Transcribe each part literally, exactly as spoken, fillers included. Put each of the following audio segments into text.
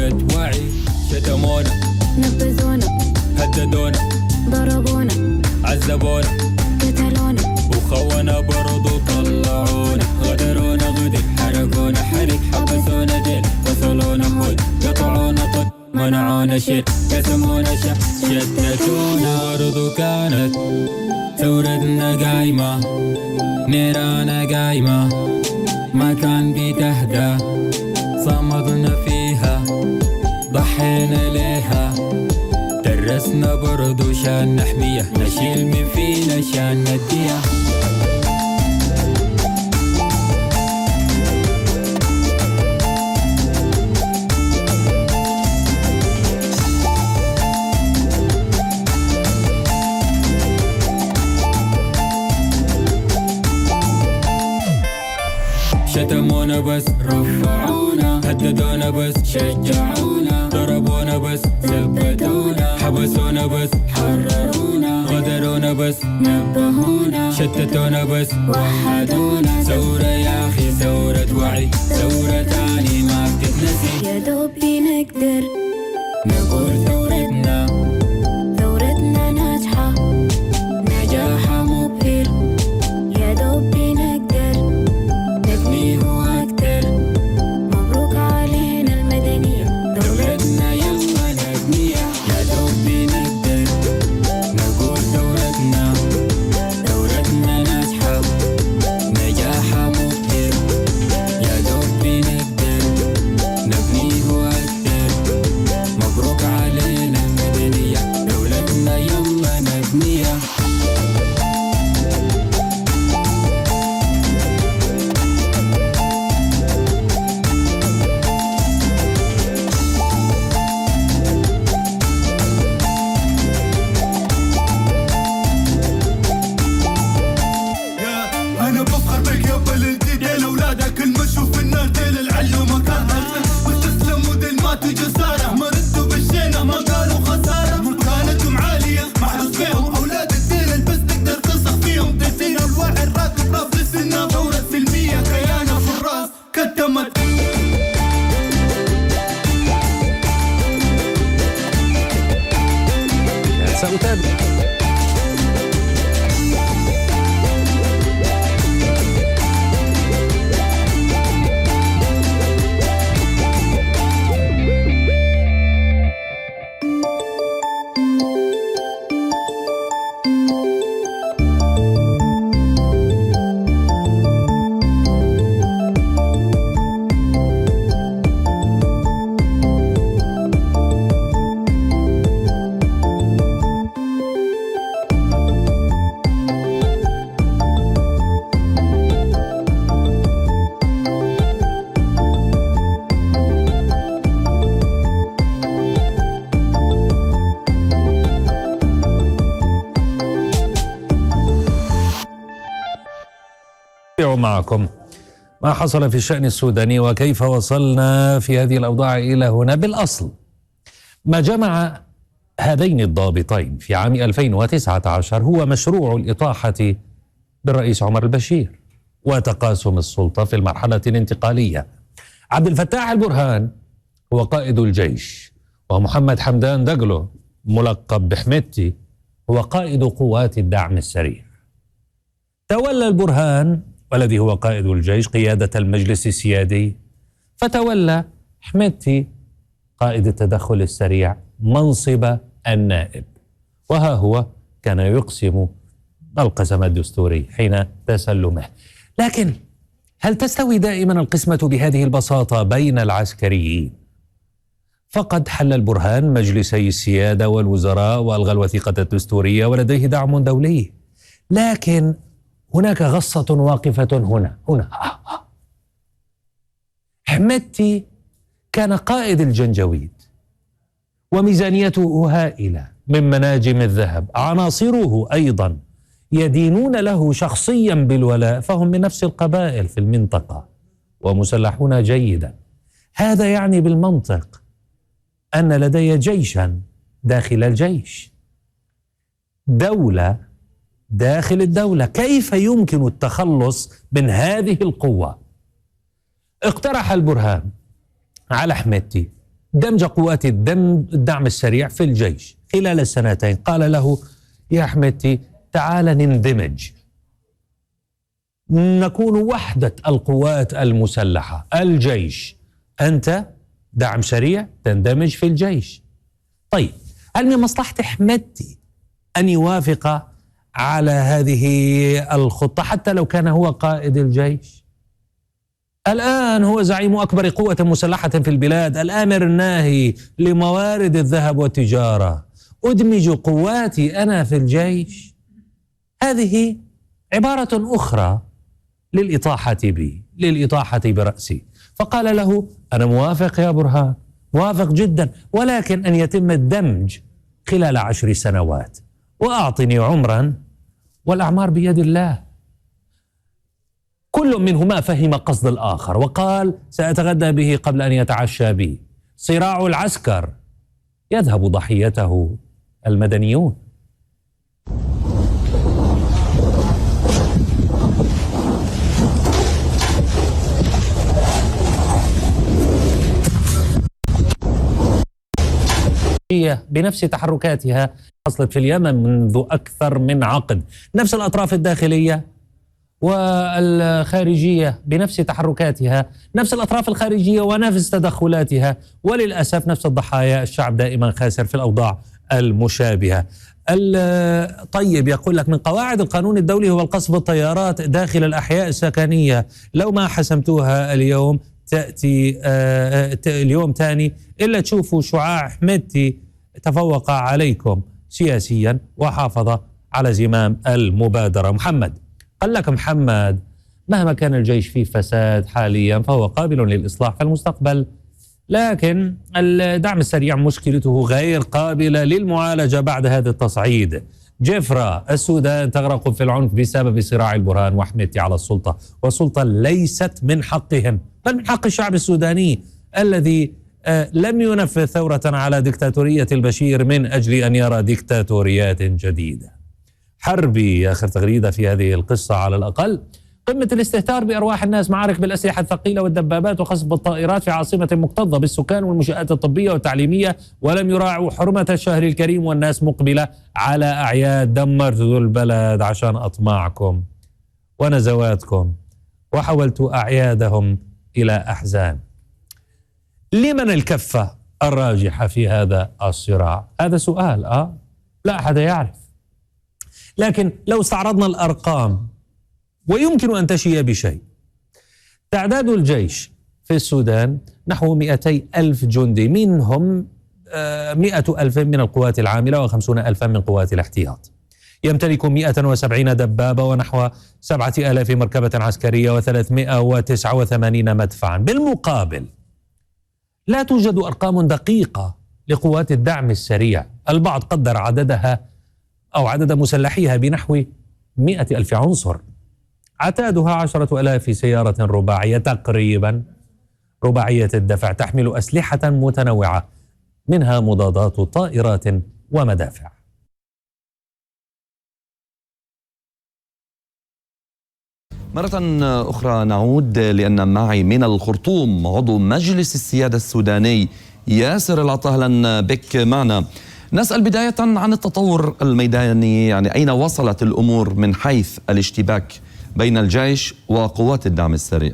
ثورة وعي. شتمونا نبذونا هددونا ضربونا عذبونا قتلونا وخونا برضو طلعونا. غدرونا غدر حرقونا حرق حبسونا ديل وصلونا هود قطعونا طد منعونا شيل قسمونا شا شتتونا. برضو كانت ثورتنا قايمة نيرانا قايمة ما كان بتهدى صمدنا فيها ضحينا ليها. درسنا برضو شان نحميها نشيل من فينا شان نديها. شتمونا بس رفعونا هددونا بس شجعونا ضربونا بس ثبتونا حبسونا بس حررونا غدرونا بس نبهونا شتتونا بس وحدونا. ثورة يا أخي ثورة وعي ثورة تاني ما بتتنسي. يا دوبي نقدر نقول ثورتنا ثورتنا ناجحة نجاحها مبهر. يا دوبي نقدر نبنيه أكتر. مبروك علينا المدنية دولتنا يلا نبنيها. يا دوبي نقدر نقول ثورتنا ثورتنا ناجحة نجاحها مبهر. يا دوبي نقدر نبنيه أكتر. مبروك علينا المدنية دولتنا يلا نبنيها. أنا بفخر بك يا بلدي ديل أولادك المشوف النار ديل العلو مكانها. واستسلموا ديل ماتوا جسارة ما ردوا بالشينة ما قالوا خسارة. مكانتهم عالية محروس فيهم أولاد الدين البس تقدر تصخ فيهم. تسين الوعي الراكب راف لسنا ثورة سلمية كيانة في الراس كتمت. سأتابع. معكم ما حصل في الشأن السوداني وكيف وصلنا في هذه الأوضاع إلى هنا. بالأصل ما جمع هذين الضابطين في عام ألفين وتسعة عشر هو مشروع الإطاحة بالرئيس عمر البشير وتقاسم السلطة في المرحلة الانتقالية. عبد الفتاح البرهان هو قائد الجيش ومحمد حمدان دقلو ملقب بحميدتي هو قائد قوات الدعم السريع. تولى البرهان والذي هو قائد الجيش قيادة المجلس السيادي، فتولى حميدتي قائد التدخل السريع منصب النائب. وها هو كان يقسم القسم الدستوري حين تسلمه. لكن هل تستوي دائما القسمة بهذه البساطة بين العسكريين؟ فقد حل البرهان مجلسي السيادة والوزراء وألغى الوثيقة الدستورية ولديه دعم دولي. لكن هناك غصة واقفة هنا هنا حميدتي كان قائد الجنجويد وميزانيته هائلة من مناجم الذهب. عناصره أيضا يدينون له شخصيا بالولاء، فهم من نفس القبائل في المنطقة ومسلحون جيدا. هذا يعني بالمنطق أن لدي جيشا داخل الجيش، دولة داخل الدولة. كيف يمكن التخلص من هذه القوة؟ اقترح البرهان على حميدتي دمج قوات الدم الدعم السريع في الجيش خلال السنتين. قال له يا أحمدتي تعال نندمج، نكون وحدة القوات المسلحة، الجيش، أنت دعم سريع تندمج في الجيش. طيب هل من مصلحة أحمدتي أن يوافق على هذه الخطة حتى لو كان هو قائد الجيش؟ الآن هو زعيم أكبر قوة مسلحة في البلاد، الآمر الناهي لموارد الذهب والتجارة، أدمج قواتي أنا في الجيش؟ هذه عبارة أخرى للإطاحة بي، للإطاحة برأسي. فقال له أنا موافق يا برهان، موافق جدا، ولكن أن يتم الدمج خلال عشر سنوات، وأعطني عمرا والأعمار بيد الله. كل منهما فهم قصد الآخر وقال سأتغدى به قبل أن يتعشى بي. صراع العسكر يذهب ضحيته المدنيون. بنفس تحركاتها حصلت في اليمن منذ أكثر من عقد، نفس الأطراف الداخلية والخارجية بنفس تحركاتها، نفس الأطراف الخارجية ونفس تدخلاتها، وللأسف نفس الضحايا. الشعب دائما خاسر في الأوضاع المشابهة. طيب يقول لك من قواعد القانون الدولي هو القصف بالطيارات داخل الأحياء السكنية، لو ما حسمتوها اليوم تأتي آه اليوم تاني إلا تشوفوا شعاع أحمدتي تفوق عليكم سياسيا وحافظ على زمام المبادرة. محمد قال لك محمد مهما كان الجيش فيه فساد حاليا فهو قابل للإصلاح في المستقبل، لكن الدعم السريع مشكلته غير قابلة للمعالجة بعد هذا التصعيد. جفرة السودان تغرق في العنف بسبب صراع البرهان وأحمدتي على السلطة، والسلطة ليست من حقهم بل من حق الشعب السوداني الذي آه لم ينفذ ثورة على ديكتاتورية البشير من أجل أن يرى ديكتاتوريات جديدة. حربي آخر تغريدة في هذه القصة على الأقل. قمة الاستهتار بأرواح الناس، معارك بالأسلحة الثقيلة والدبابات وقصف الطائرات في عاصمة مكتظة بالسكان والمنشآت الطبية والتعليمية، ولم يراعوا حرمة الشهر الكريم والناس مقبلة على أعياد. دمرتوا البلد عشان أطماعكم ونزواتكم وحولتوا أعيادهم إلى أحزان. لمن الكفة الراجحة في هذا الصراع؟ هذا سؤال آه لا أحد يعرف، لكن لو استعرضنا الأرقام ويمكن أن تشي بشيء. تعداد الجيش في السودان نحو مئتي ألف جندي، منهم مئة ألف من القوات العاملة وخمسون ألفا من قوات الاحتياط. يمتلك مئة وسبعين دبابة ونحو سبعة آلاف مركبة عسكرية وثلاثمئة وتسعة وثمانين مدفعا. بالمقابل لا توجد أرقام دقيقة لقوات الدعم السريع، البعض قدر عددها أو عدد مسلحيها بنحو مئة ألف عنصر، عتادها عشرة ألاف سيارة رباعية تقريبا رباعية الدفع، تحمل أسلحة متنوعة منها مضادات طائرات ومدافع. مرة أخرى نعود لأن معي من الخرطوم عضو مجلس السيادة السوداني ياسر العطا. أهلا بك معنا. نسأل بداية عن التطور الميداني، يعني أين وصلت الأمور من حيث الاشتباك بين الجيش وقوات الدعم السريع؟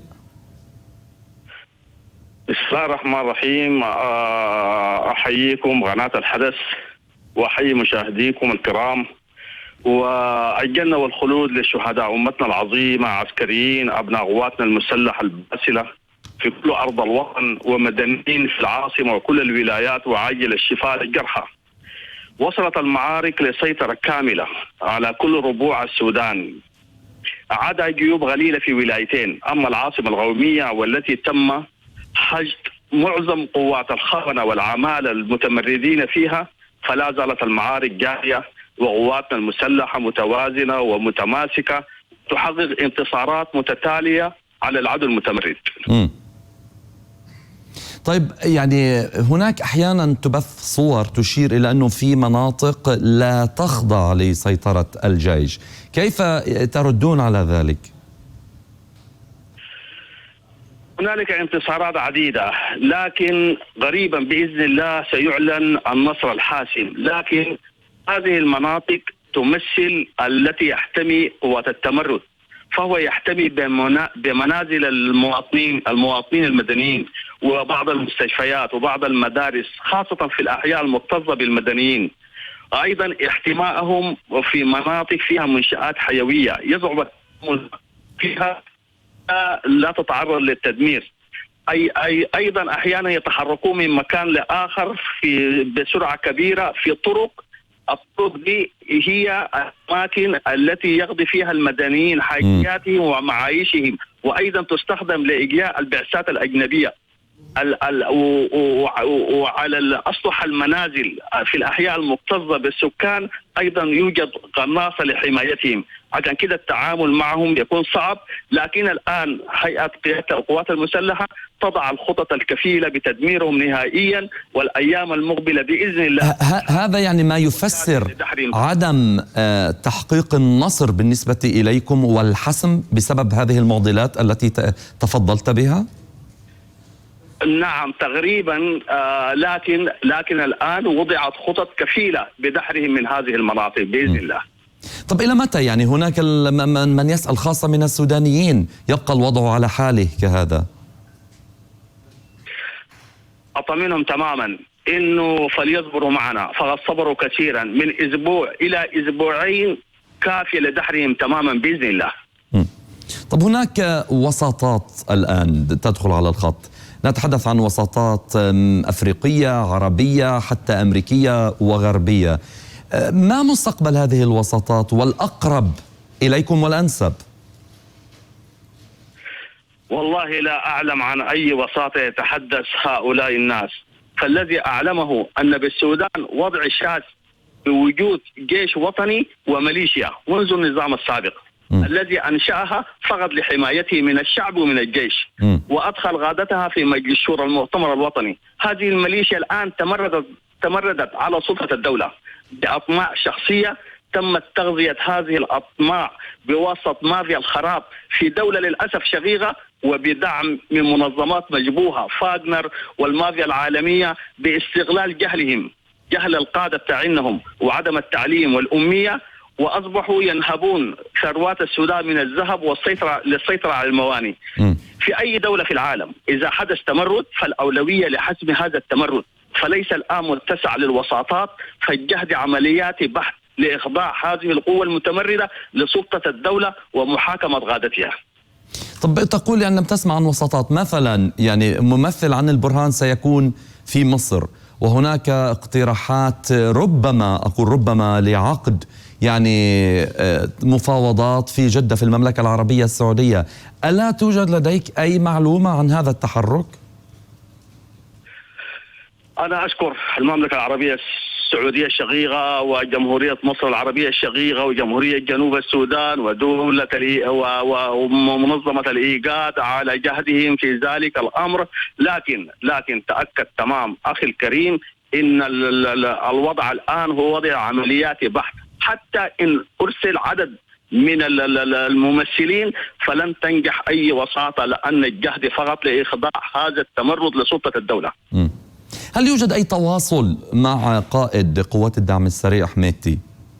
بسم الله الرحمن الرحيم. أحييكم قناة الحدث وأحيي مشاهديكم الكرام، وأجلنا والخلود لشهداء أمتنا العظيمة، عسكريين أبناء قواتنا المسلحة الباسلة في كل أرض الوطن ومدنيين في العاصمة وكل الولايات، وعاجل الشفاء للجرحى. وصلت المعارك لسيطرة كاملة على كل ربوع السودان، عدا جيوب غليلة في ولايتين، أما العاصمة القومية والتي تم حشد معظم قوات الخونة والعمالة المتمردين فيها، فلا زالت المعارك جارية وقواتنا المسلحة متوازنة ومتماسكة تحقق انتصارات متتالية على العدو المتمرد. م. طيب، يعني هناك أحيانا تبث صور تشير إلى أنه في مناطق لا تخضع لسيطرة الجيش، كيف تردون على ذلك؟ هنالك انتصارات عديدة، لكن قريبا بإذن الله سيعلن النصر الحاسم. لكن هذه المناطق تمثل التي يحتمي قوات التمرد، فهو يحتمي بمنازل المواطنين المواطنين المدنيين وبعض المستشفيات وبعض المدارس، خاصة في الأحياء المكتظة بالمدنيين. أيضا احتمائهم في مناطق فيها منشآت حيوية يصعب فيها لا تتعرض للتدمير. أي أي أيضا أحيانا يتحركون من مكان لآخر في بسرعة كبيرة في طرق. الطرق دي هي الأماكن التي يقضي فيها المدنيين حاجياتهم ومعايشهم، وأيضا تستخدم لإجلاء البعثات الأجنبية. ال ال وعلى الأسطح المنازل في الأحياء المكتظة بالسكان أيضا يوجد قناصة لحمايتهم، عشان كده التعامل معهم يكون صعب. لكن الآن هيئة قيادة القوات المسلحة تضع الخطط الكفيلة بتدميرهم نهائيا، والأيام المقبلة بإذن الله هذا يعني ما يفسر عدم تحقيق النصر بالنسبة إليكم والحسم بسبب هذه المعضلات التي تفضلت بها؟ نعم تقريبا. آه لكن لكن الآن وضعت خطط كفيلة بدحرهم من هذه المناطق بإذن الله. طب إلى متى يعني هناك من يسأل خاصة من السودانيين يبقى الوضع على حاله كهذا؟ أطمنهم تماما إنه فليصبروا معنا، فقد صبروا كثيرا. من أسبوع إلى أسبوعين كافية لدحرهم تماما بإذن الله. م. طب هناك وساطات الآن تدخل على الخط، نتحدث عن وساطات أفريقية عربية حتى أمريكية وغربية. ما مستقبل هذه الوساطات والأقرب إليكم والأنسب؟ والله لا أعلم عن أي وساطة يتحدث هؤلاء الناس، فالذي أعلمه أن بالسودان وضع شاذ بوجود جيش وطني وميليشيا منذ النظام السابق م. الذي أنشأها فقط لحمايته من الشعب ومن الجيش م. وأدخل قادتها في مجلس شورى المؤتمر الوطني. هذه الميليشيا الآن تمردت تمردت على سلطة الدولة بأطماع شخصية. تمت تغذية هذه الأطماع بواسطة مافيا الخراب في دولة للأسف شقيقة، وبدعم من منظمات مجبوهة فاغنر والمافيا العالمية باستغلال جهلهم، جهل القادة بتاعينهم وعدم التعليم والأمية، وأصبحوا ينهبون ثروات السودان من الذهب والسيطرة للسيطرة على الموانئ. في أي دولة في العالم إذا حدث تمرد فالأولوية لحسم هذا التمرد، فليس الآن متسع للوساطات، فالجهد عمليات بحث لإخضاع هذه القوة المتمردة لسلطة الدولة ومحاكمة قادتها. طب تقول أن لم تسمع عن وساطات، مثلا يعني ممثل عن البرهان سيكون في مصر، وهناك اقتراحات ربما أقول ربما لعقد يعني مفاوضات في جدة في المملكة العربية السعودية. ألا توجد لديك أي معلومة عن هذا التحرك؟ أنا أشكر المملكة العربية السعودية الشقيقة وجمهورية مصر العربية الشقيقة وجمهورية جنوب السودان ودولة ومنظمة الإيجاد على جهدهم في ذلك الأمر. لكن لكن تأكد تمام أخي الكريم إن الوضع الآن هو وضع عمليات بحث، حتى إن أرسل عدد من الممثلين فلن تنجح أي وساطة، لأن الجهد فقط لإخضاع هذا التمرد لسلطة الدولة. م. هل يوجد أي تواصل مع قائد قوات الدعم السريع حميدتي؟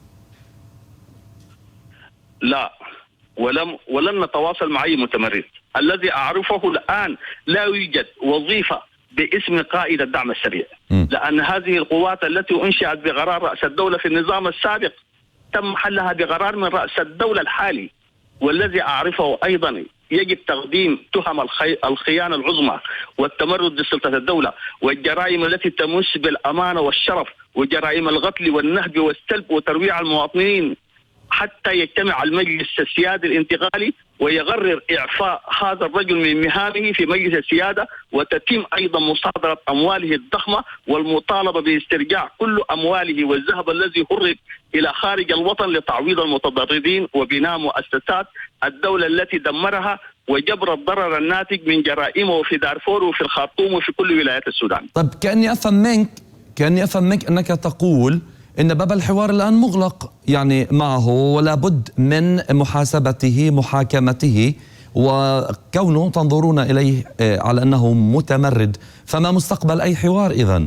لا، ولم ولن نتواصل مع أي متمرد. الذي أعرفه الآن لا يوجد وظيفة باسم قائد الدعم السريع، م. لأن هذه القوات التي أنشأت بقرار رأس الدولة في النظام السابق تم حلها بقرار من رأس الدولة الحالي. والذي أعرفه أيضا يجب تقديم تهم الخي... الخيانة العظمى والتمرد لسلطة الدولة والجرائم التي تمس بالأمانة والشرف وجرائم القتل والنهب والسلب وترويع المواطنين، حتى يجتمع المجلس السيادي الانتقالي ويقرر إعفاء هذا الرجل من مهامه في مجلس السيادة، وتتم أيضا مصادرة أمواله الضخمة والمطالبة باسترجاع كل أمواله والذهب الذي هرب إلى خارج الوطن لتعويض المتضررين وبناء مؤسسات الدولة التي دمرها وجبر الضرر الناتج من جرائمه في دارفور وفي الخرطوم وفي كل ولايات السودان. طيب كأني أفهم منك كأني أفهم منك أنك تقول إن باب الحوار الآن مغلق يعني معه، ولا بد من محاسبته محاكمته وكونه تنظرون إليه على أنه متمرد، فما مستقبل أي حوار إذن؟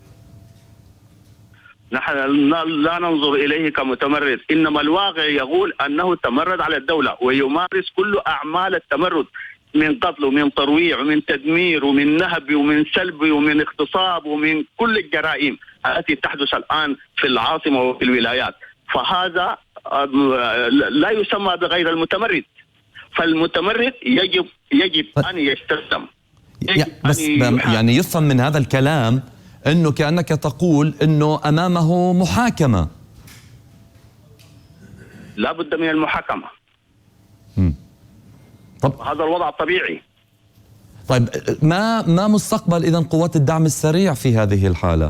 نحن لا ننظر إليه كمتمرد، إنما الواقع يقول أنه تمرد على الدولة ويمارس كل أعمال التمرد من قتل ومن ترويع ومن تدمير ومن نهب ومن سلب ومن اغتصاب ومن كل الجرائم التي تحدث الآن في العاصمة وفي الولايات. فهذا لا يسمى بغير المتمرد، فالمتمرد يجب يجب أن يستسلم. بس يعني يفهم من هذا الكلام أنه كأنك تقول أنه أمامه محاكمة. لا بد من المحاكمة. م. طب هذا الوضع الطبيعي. طيب ما ما مستقبل إذن قوات الدعم السريع في هذه الحالة؟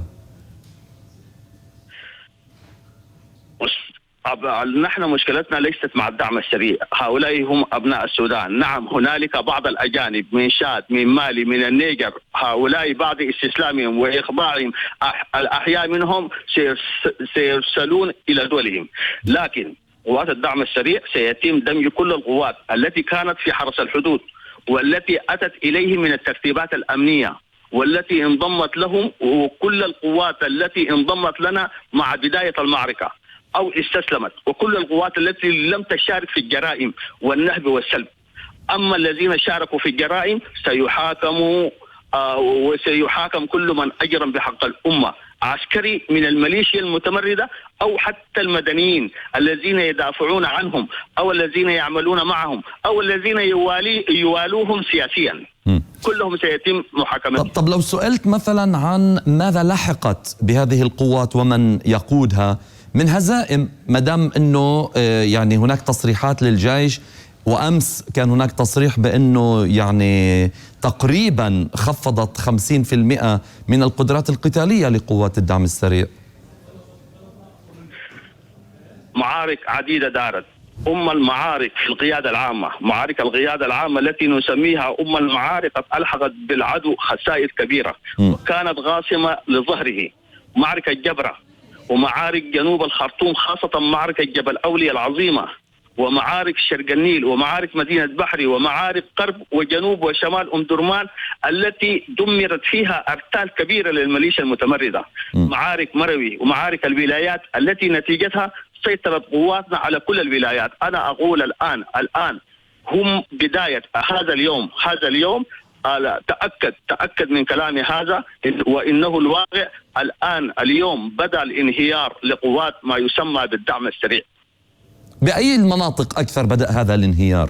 نحن مشكلتنا ليست مع الدعم السريع، هؤلاء هم أبناء السودان. نعم هنالك بعض الأجانب من شاد من مالي من النيجر، هؤلاء بعد استسلامهم وإخضاعهم الأحياء منهم سيرسلون إلى دولهم، لكن قوات الدعم السريع سيتم دمج كل القوات التي كانت في حرس الحدود والتي أتت إليهم من الترتيبات الأمنية والتي انضمت لهم، وكل القوات التي انضمت لنا مع بداية المعركة أو استسلمت، وكل القوات التي لم تشارك في الجرائم والنهب والسلب. أما الذين شاركوا في الجرائم سيحاكموا آه وسيحاكم كل من أجرم بحق الأمة، عسكري من الميليشيا المتمردة أو حتى المدنيين الذين يدافعون عنهم أو الذين يعملون معهم أو الذين يوالي يوالوهم سياسيا. م. كلهم سيتم محاكمتهم. طب, طب لو سئلت مثلا عن ماذا لحقت بهذه القوات ومن يقودها من هزائم، مدام أنه يعني هناك تصريحات للجيش، وأمس كان هناك تصريح بأنه يعني تقريبا خفضت خمسين بالمئة من القدرات القتالية لقوات الدعم السريع. معارك عديدة دارت، أم المعارك في القيادة العامة، معارك القيادة العامة التي نسميها أم المعارك قد ألحقت بالعدو خسائر كبيرة م. وكانت غاصمة لظهره. معركة جبرة ومعارك جنوب الخرطوم، خاصة معركة جبل أولياء العظيمة، ومعارك شرق النيل، ومعارك مدينة بحري، ومعارك قرب وجنوب وشمال أم درمان التي دمرت فيها أرتال كبيرة للميليشيا المتمردة. م. معارك مروي ومعارك الولايات التي نتيجتها سيطرت قواتنا على كل الولايات. أنا أقول الآن الآن هم بداية هذا اليوم هذا اليوم تأكد تأكد من كلامي هذا، وإنه الواقع الآن اليوم بدأ الانهيار لقوات ما يسمى بالدعم السريع. بأي المناطق أكثر بدأ هذا الانهيار؟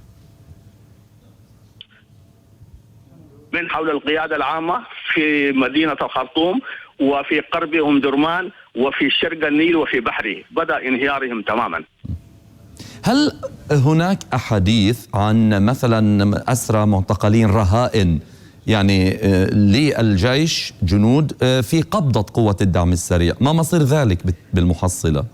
من حول القيادة العامة في مدينة الخرطوم وفي قرب أم درمان وفي شرق النيل وفي بحري بدأ انهيارهم تماما. هل هناك أحاديث عن مثلا أسرى معتقلين رهائن يعني للجيش جنود في قبضة قوة الدعم السريع؟ ما مصير ذلك بالمحصلة؟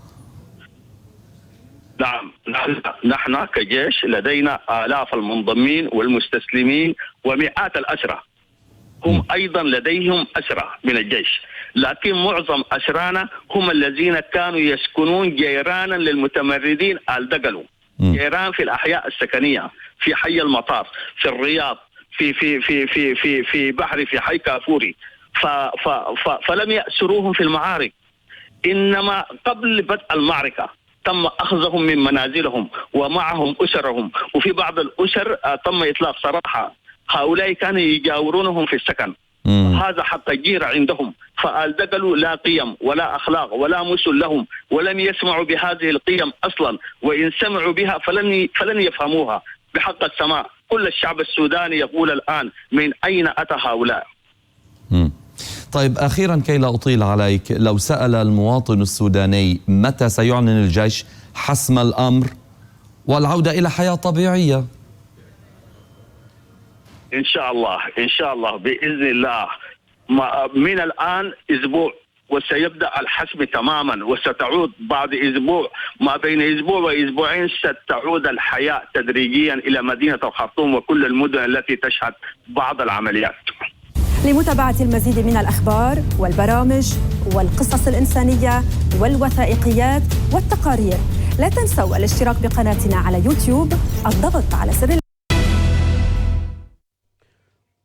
نعم نحن كجيش لدينا آلاف المنضمين والمستسلمين ومئات الأسرى، هم أيضا لديهم أسرى من الجيش، لكن معظم أسرانا هم الذين كانوا يسكنون جيرانا للمتمردين الدقلوا، جيران في الأحياء السكنية، في حي المطار، في الرياض، في في في في في في بحري، في حي كافوري، ف ف ف فلم يأسروهم في المعارك، إنما قبل بدء المعركة تم أخذهم من منازلهم ومعهم أسرهم، وفي بعض الأسر تم إطلاق سراحة. هؤلاء كانوا يجاورونهم في السكن، هذا حق الجيرة عندهم، فالدقلوا لا قيم ولا أخلاق ولا مسل لهم، ولم يسمعوا بهذه القيم أصلا، وإن سمعوا بها فلن فلن يفهموها بحق السماء. كل الشعب السوداني يقول الآن من أين أتى هؤلاء؟ مم. طيب أخيرا كي لا أطيل عليك، لو سأل المواطن السوداني متى سيعلن الجيش حسم الأمر والعودة إلى حياة طبيعية؟ إن شاء الله إن شاء الله بإذن الله من الآن أسبوع وسيبدأ الحسم تماما، وستعود بعد أسبوع، ما بين أسبوع وأسبوعين ستعود الحياة تدريجيا إلى مدينة الخرطوم وكل المدن التي تشهد بعض العمليات. لمتابعة المزيد من الأخبار والبرامج والقصص الإنسانية والوثائقيات والتقارير لا تنسوا الاشتراك بقناتنا على يوتيوب، الضغط على زر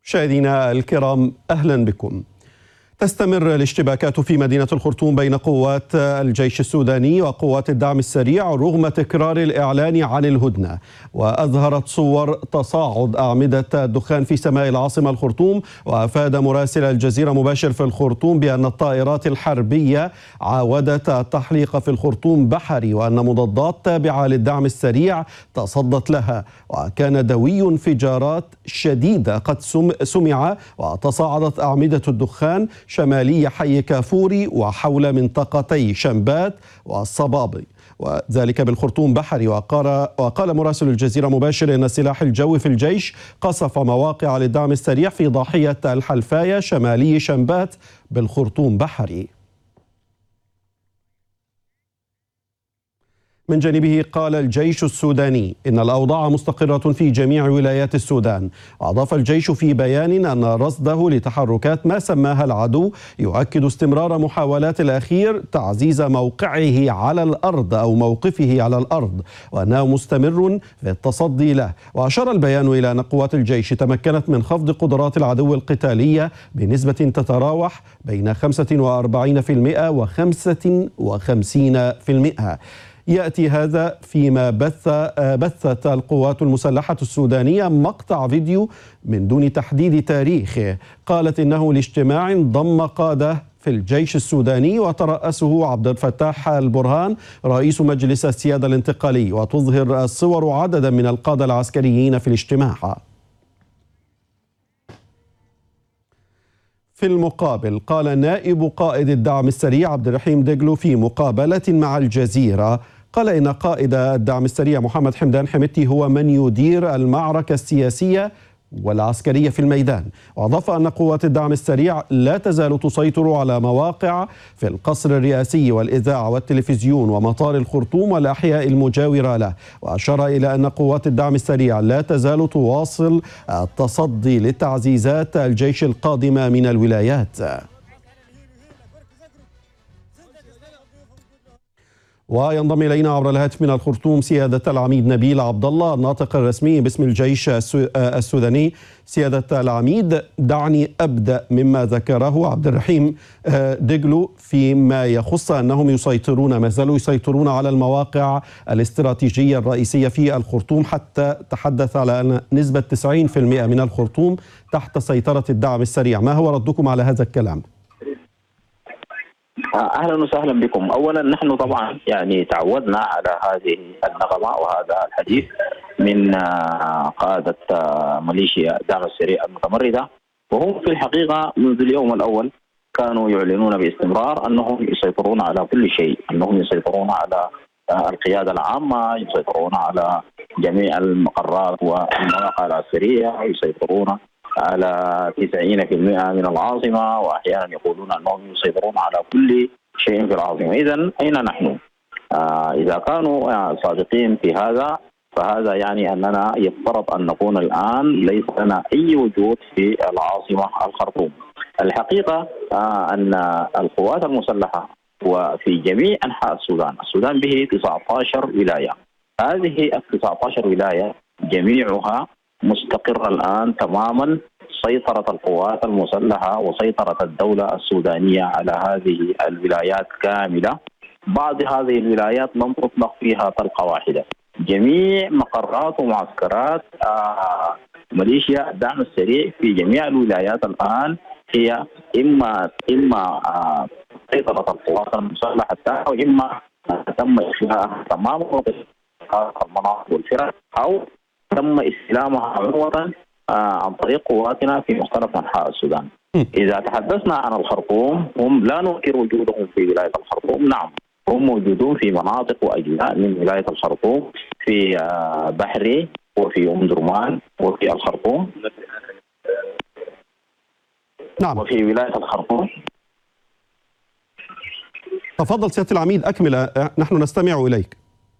مشاهدينا الكرام أهلا بكم. تستمر الاشتباكات في مدينة الخرطوم بين قوات الجيش السوداني وقوات الدعم السريع رغم تكرار الإعلان عن الهدنة، وأظهرت صور تصاعد أعمدة الدخان في سماء العاصمة الخرطوم. وأفاد مراسل الجزيرة مباشر في الخرطوم بأن الطائرات الحربية عاودت التحليق في الخرطوم بحري، وأن مضادات تابعة للدعم السريع تصدت لها، وكان دوي انفجارات شديدة قد سمع، وتصاعدت أعمدة الدخان شمالي حي كافوري وحول منطقتي شنبات والصبابي، وذلك بالخرطوم بحري. وقال, وقال مراسل الجزيرة مباشر أن السلاح الجوي في الجيش قصف مواقع للدعم السريع في ضاحية الحلفاية شمالي شنبات بالخرطوم بحري. من جانبه قال الجيش السوداني إن الأوضاع مستقرة في جميع ولايات السودان. وأضاف الجيش في بيان أن رصده لتحركات ما سماها العدو يؤكد استمرار محاولات الأخير تعزيز موقعه على الأرض أو موقفه على الأرض، وأنه مستمر في التصدي له. وأشار البيان إلى أن قوات الجيش تمكنت من خفض قدرات العدو القتالية بنسبة تتراوح بين خمسة وأربعين بالمئة وخمسة وخمسين بالمئة. يأتي هذا فيما بث بثت القوات المسلحة السودانية مقطع فيديو من دون تحديد تاريخه قالت إنه لاجتماع ضم قادة في الجيش السوداني وترأسه عبد الفتاح البرهان رئيس مجلس السيادة الانتقالي، وتظهر الصور عددا من القادة العسكريين في الاجتماع. في المقابل قال نائب قائد الدعم السريع عبد الرحيم دجلو في مقابلة مع الجزيرة، قال إن قائد الدعم السريع محمد حمدان حميدتي هو من يدير المعركة السياسية والعسكرية في الميدان. وأضاف أن قوات الدعم السريع لا تزال تسيطر على مواقع في القصر الرئاسي والإذاعة والتلفزيون ومطار الخرطوم والأحياء المجاورة له. وأشار إلى أن قوات الدعم السريع لا تزال تواصل التصدي لتعزيزات الجيش القادمة من الولايات. وينضم إلينا عبر الهاتف من الخرطوم سيادة العميد نبيل عبد الله الناطق الرسمي باسم الجيش السوداني. سيادة العميد، دعني أبدأ مما ذكره عبد الرحيم دجلو فيما يخص أنهم يسيطرون ما زالوا يسيطرون على المواقع الاستراتيجية الرئيسية في الخرطوم، حتى تحدث على أن نسبة تسعين بالمئة من الخرطوم تحت سيطرة الدعم السريع. ما هو ردكم على هذا الكلام؟ اهلا وسهلا بكم. اولا نحن طبعا يعني تعودنا على هذه النغمه وهذا الحديث من قاده ميليشيا الدعم السريع المتمرده، وهم في الحقيقه منذ اليوم الاول كانوا يعلنون باستمرار انهم يسيطرون على كل شيء، انهم يسيطرون على القياده العامه، يسيطرون على جميع المقرات والمواقع العسكريه، يسيطرون على تسعين بالمئة من العاصمة، وأحيانا يقولون أنهم يسيطرون على كل شيء في العاصمة. إذن أين نحن؟ آه إذا كانوا صادقين في هذا فهذا يعني أننا يفترض أن نكون الآن ليس لنا أي وجود في العاصمة الخرطوم. الحقيقة آه أن القوات المسلحة وفي جميع أنحاء السودان، السودان به تسعة عشر ولاية، هذه ال تسعة عشر ولاية جميعها مستقرة الآن تماما. سيطرة القوات المسلحة وسيطرة الدولة السودانية على هذه الولايات كاملة. بعض هذه الولايات لم تطلق فيها طلقة واحدة. جميع مقرات ومعسكرات آه ميليشيا الدعم السريع في جميع الولايات الآن هي إما إما آه سيطرة القوات المسلحة وإما تم إخلاءها تماما المناطق والفرق، أو تم استلامها عنوة عن طريق قواتنا في مختلف أنحاء السودان. إذا تحدثنا عن الخرطوم، هم لا ننكر وجودهم في ولاية الخرطوم، نعم هم موجودون في مناطق وأجزاء من ولاية الخرطوم، في بحري وفي أم درمان وفي الخرطوم، نعم وفي ولاية الخرطوم. تفضل سيادة العميد أكمل، نحن نستمع إليك.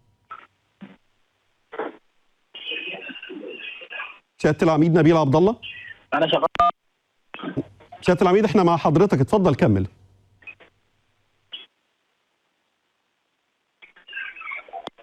سيادة العميد نبيل عبد الله. أنا شغال. سيادة العميد احنا مع حضرتك، اتفضل كمل.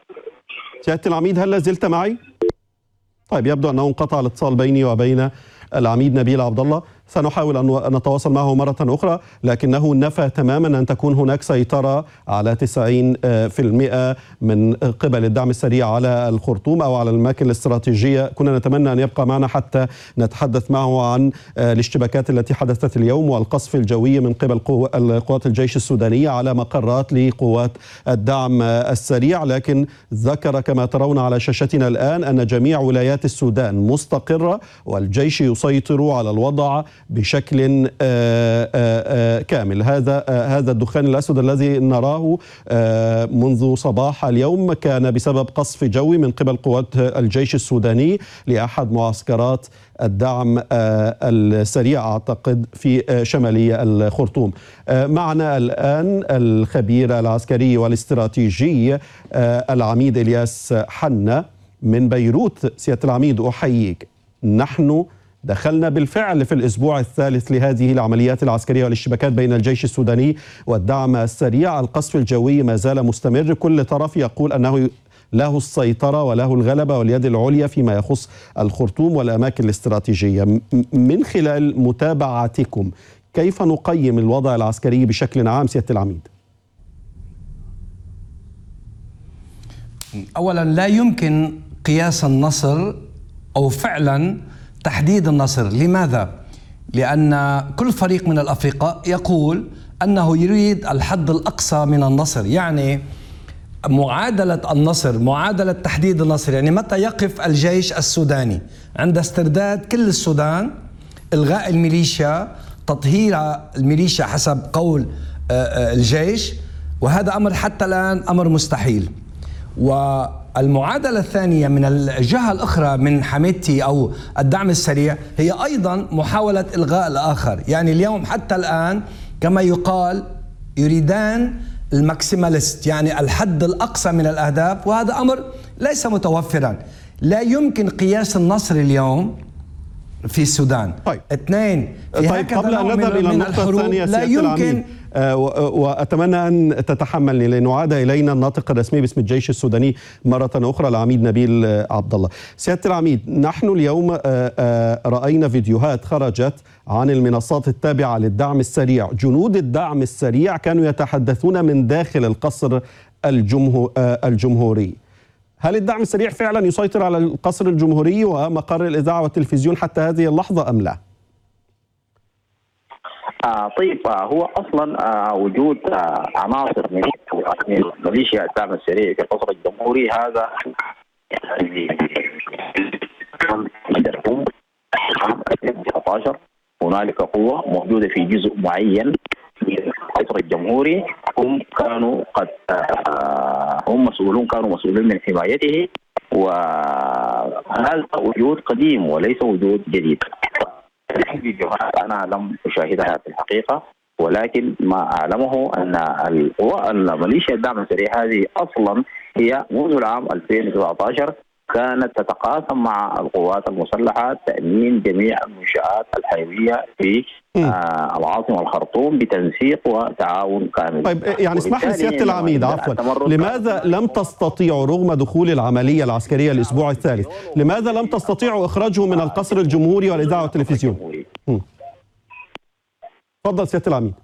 سيادة العميد هل لا زلت معي؟ طيب يبدو أنه انقطع الاتصال بيني وبين العميد نبيل عبد الله. سنحاول أن نتواصل معه مرة أخرى، لكنه نفى تماما أن تكون هناك سيطرة على تسعين بالمئة من قبل الدعم السريع على الخرطوم أو على الأماكن الاستراتيجية. كنا نتمنى أن يبقى معنا حتى نتحدث معه عن الاشتباكات التي حدثت اليوم والقصف الجوي من قبل قوات الجيش السودانية على مقرات لقوات الدعم السريع، لكن ذكر كما ترون على شاشتنا الآن أن جميع ولايات السودان مستقرة والجيش يسيطر على الوضع بشكل كامل. هذا هذا الدخان الأسود الذي نراه منذ صباح اليوم كان بسبب قصف جوي من قبل قوات الجيش السوداني لأحد معسكرات الدعم السريع أعتقد في شمالي الخرطوم. معنا الآن الخبير العسكري والاستراتيجي العميد إلياس حنا من بيروت. سيادة العميد أحييك. نحن دخلنا بالفعل في الأسبوع الثالث لهذه العمليات العسكرية والاشتباكات بين الجيش السوداني والدعم السريع. القصف الجوي ما زال مستمر، كل طرف يقول أنه له السيطرة وله الغلبة واليد العليا فيما يخص الخرطوم والأماكن الاستراتيجية. من خلال متابعتكم كيف نقيم الوضع العسكري بشكل عام سيادة العميد؟ أولا لا يمكن قياس النصر أو فعلا تحديد النصر. لماذا؟ لأن كل فريق من الأفرقاء يقول أنه يريد الحد الأقصى من النصر، يعني معادلة النصر، معادلة تحديد النصر، يعني متى يقف الجيش السوداني عند استرداد كل السودان، إلغاء الميليشيا، تطهير الميليشيا حسب قول الجيش، وهذا أمر حتى الآن أمر مستحيل. والمعادلة الثانية من الجهة الأخرى من حميدتي أو الدعم السريع هي أيضا محاولة إلغاء الآخر. يعني اليوم حتى الآن كما يقال يريدان الماكسيماليست، يعني الحد الأقصى من الأهداف، وهذا أمر ليس متوفرا. لا يمكن قياس النصر اليوم في السودان. طيب. اثنين، في طيب قبل أن نذهب إلى النقطة الثانية لا يمكن آه وأتمنى أن تتحملني لأنه عاد إلينا الناطق الرسمي باسم الجيش السوداني مرة أخرى العميد نبيل عبد الله. سيادة العميد، نحن اليوم آه آه رأينا فيديوهات خرجت عن المنصات التابعة للدعم السريع. جنود الدعم السريع كانوا يتحدثون من داخل القصر الجمهور آه الجمهوري. هل الدعم السريع فعلا يسيطر على القصر الجمهوري ومقر الإذاعة والتلفزيون حتى هذه اللحظة أم لا؟ آه طيب آه هو اصلا آه وجود آه عناصر من ميليشيا الدعم السريع في القصر الجمهوري هذا تسعة عشر هنالك قوة موجودة في جزء معين من القصر الجمهوري، هم كانوا قد آه هم مسؤولون كانوا مسؤولين من حمايته، وهذا وجود قديم وليس وجود جديد. أنا لم أشاهدها في الحقيقة، ولكن ما أعلمه أن القوى الميليشيا الدعم السريع هذه أصلا هي منذ العام ألفين وتسعة عشر كانت تتقاسم مع القوات المسلحة تأمين جميع المنشآت الحيوية في آه العاصمة الخرطوم بتنسيق وتعاون كامل. طيب يعني اسمح لي سيادة العميد عفوا، لماذا لم تستطيعوا رغم دخول العملية العسكرية الأسبوع الثالث، لماذا لم تستطيعوا إخراجه من القصر الجمهوري والإذاعة والتلفزيون؟ تفضل سيادة العميد.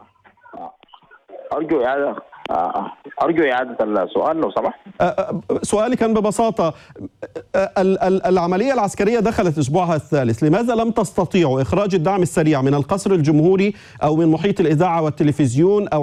أرجو إعادة أرجو إعادة السؤال لو سمحت. سؤالي كان ببساطة، العملية العسكرية دخلت أسبوعها الثالث، لماذا لم تستطيعوا إخراج الدعم السريع من القصر الجمهوري أو من محيط الإذاعة والتلفزيون أو